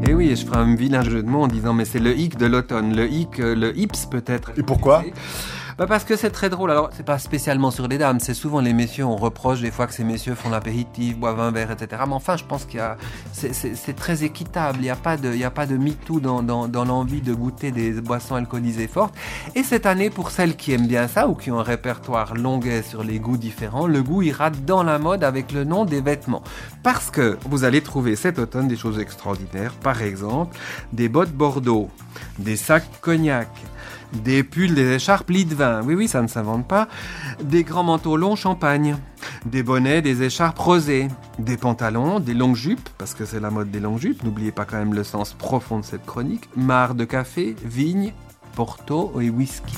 Et oui, je ferai un vilain jeu de mots en disant mais c'est le hic de l'automne, le hic, le hips peut-être. Et pourquoi ? Parce que c'est très drôle. Alors, c'est pas spécialement sur les dames. C'est souvent les messieurs. On reproche des fois que ces messieurs font l'apéritif, boivent un verre, etc. Mais enfin, je pense c'est très équitable. Il y a pas de MeToo dans l'envie de goûter des boissons alcoolisées fortes. Et cette année, pour celles qui aiment bien ça ou qui ont un répertoire longuet sur les goûts différents, le goût ira dans la mode avec le nom des vêtements. Parce que vous allez trouver cet automne des choses extraordinaires. Par exemple, des bottes Bordeaux, des sacs cognac, des pulls, des écharpes lit de vin, oui, ça ne s'invente pas, des grands manteaux longs champagne, des bonnets, des écharpes rosées, des pantalons, des longues jupes, parce que c'est la mode des longues jupes, n'oubliez pas quand même le sens profond de cette chronique, marc de café, vigne, porto et whisky.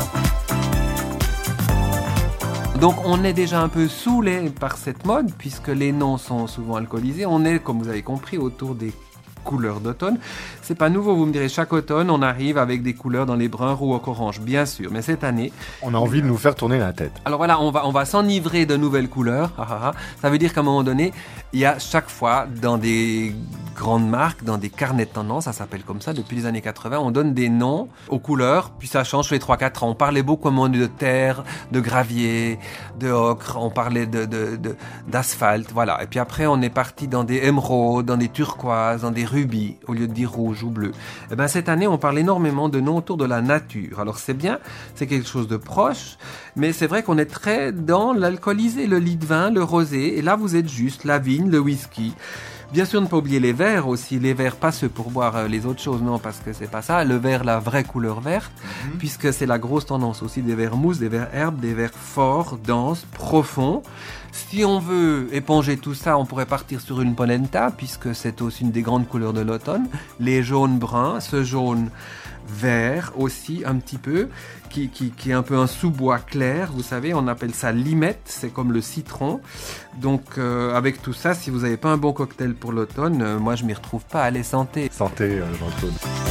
Donc on est déjà un peu saoulé par cette mode, puisque les noms sont souvent alcoolisés, on est, comme vous avez compris, autour des couleurs d'automne. C'est pas nouveau, vous me direz, chaque automne, on arrive avec des couleurs dans les bruns, roux, orange, bien sûr. Mais cette année... on a envie de nous faire tourner la tête. Alors voilà, on va s'enivrer de nouvelles couleurs. Ça veut dire qu'à un moment donné, il y a chaque fois, dans des grandes marques, dans des carnets de tendance, ça s'appelle comme ça, depuis les années 80, on donne des noms aux couleurs, puis ça change tous les 3-4 ans. On parlait beaucoup de terre, de gravier, de ocre, on parlait d'asphalte, voilà. Et puis après, on est parti dans des émeraudes, dans des turquoises, dans des rubis, au lieu de dire rouge ou bleu. Et ben cette année, on parle énormément de noms autour de la nature. Alors c'est bien, c'est quelque chose de proche, mais c'est vrai qu'on est très dans l'alcoolisé, le lit de vin, le rosé, et là vous êtes juste, la vigne, le whisky. Bien sûr, ne pas oublier les verres aussi. Les verres, pas ceux pour boire les autres choses, non, parce que c'est pas ça. Le verre, la vraie couleur verte, puisque c'est la grosse tendance aussi des verres mousse, des verres herbes, des verres forts, denses, profonds. Si on veut éponger tout ça, on pourrait partir sur une polenta, puisque c'est aussi une des grandes couleurs de l'automne. Les jaunes bruns, ce jaune vert aussi un petit peu, qui est un peu un sous-bois clair, vous savez, on appelle ça limette, c'est comme le citron. Donc avec tout ça, si vous n'avez pas un bon cocktail pour l'automne, moi je m'y retrouve pas. Allez, santé. Santé, Jean-Claude.